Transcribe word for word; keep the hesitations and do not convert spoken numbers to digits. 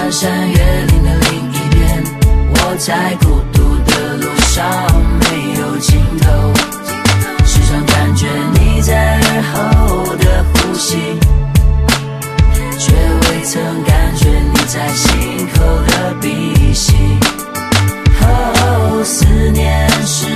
翻山越岭的另一边，我在孤独的路上没有尽头，时常感觉你在耳后的呼吸，却未曾感觉你在心口的鼻息。哦，思念是